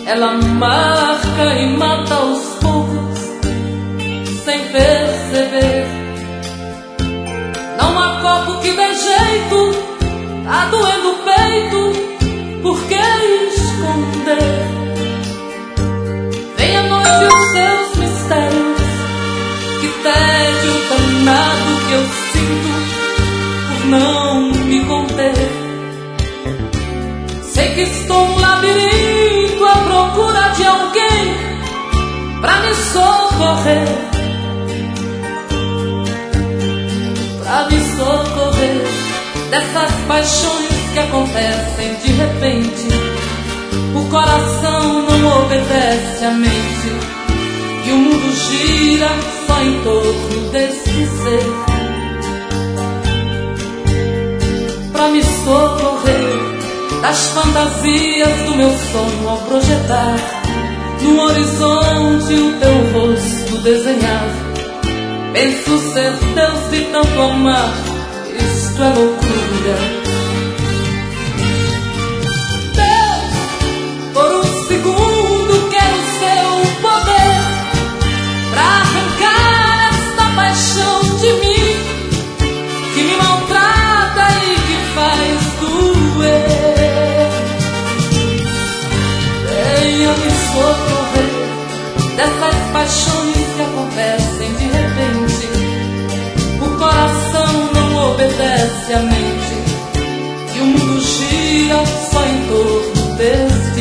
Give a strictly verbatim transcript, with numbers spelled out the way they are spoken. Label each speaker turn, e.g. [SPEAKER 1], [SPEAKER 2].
[SPEAKER 1] ela marca e mata aos poucos, sem perceber. Não há copo que dê jeito, tá doendo o peito, por que esconder? Vem à noite os seus mistérios, que tédio danado que eu sinto por não me conter. Sei que estou no labirinto à procura de alguém pra me socorrer, pra me socorrer dessas paixões que acontecem de repente. O coração não obedece à mente e o mundo gira só em torno desse ser. Pra me socorrer das fantasias do meu sonho ao projetar no horizonte o teu rosto desenhar. Penso ser Deus de tanto amar, isto é loucura. Deus, por um segundo quero seu poder pra arrancar esta paixão de mim, que me maltrata e que faz doer. Venha me socorrer dessas paixões que acontecem de repente. O coração não obedece à mente e o mundo gira só em torno desse